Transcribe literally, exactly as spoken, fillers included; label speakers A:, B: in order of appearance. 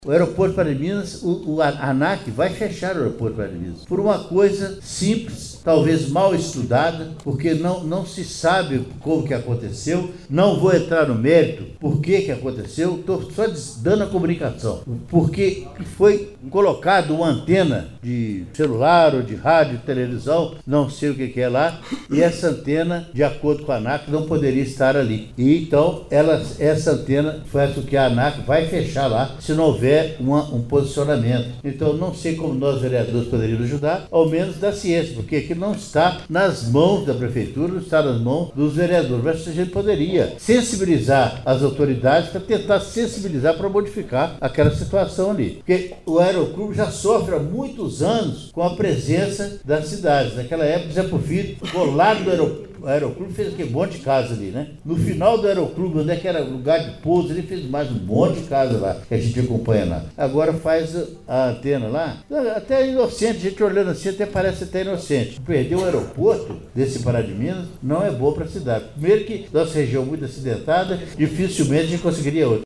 A: O aeroporto Pará de Minas, o, o ANAC vai fechar o aeroporto Pará de Minas por uma coisa simples, talvez mal estudada, porque não, não se sabe como que aconteceu. Não vou entrar no mérito por que que aconteceu, estou só dando a comunicação. Porque foi colocado uma antena de celular ou de rádio, televisão, não sei o que que é lá, e essa antena, de acordo com a ANAC, não poderia estar ali. E então, ela, essa antena faz com que a ANAC vai fechar lá, se não houver Uma, um posicionamento. Então, não sei como nós, vereadores, poderíamos ajudar, ao menos da ciência, porque aqui não está nas mãos da prefeitura, não está nas mãos dos vereadores. Mas a gente poderia sensibilizar as autoridades para tentar sensibilizar para modificar aquela situação ali. Porque o aeroclube já sofre há muitos anos com a presença das cidades. Naquela época, Zé Porfírio, colado do aeroporto, o aeroclube fez aquele monte de casa ali, né? No final do aeroclube, onde é que era lugar de pouso, ele fez mais um monte de casa lá, que a gente acompanha lá. Agora faz a antena lá, até inocente, a gente olhando assim, até parece até inocente. Perder o aeroporto desse Pará de Minas não é bom para a cidade. Primeiro que nossa região é muito acidentada, dificilmente a gente conseguiria outra.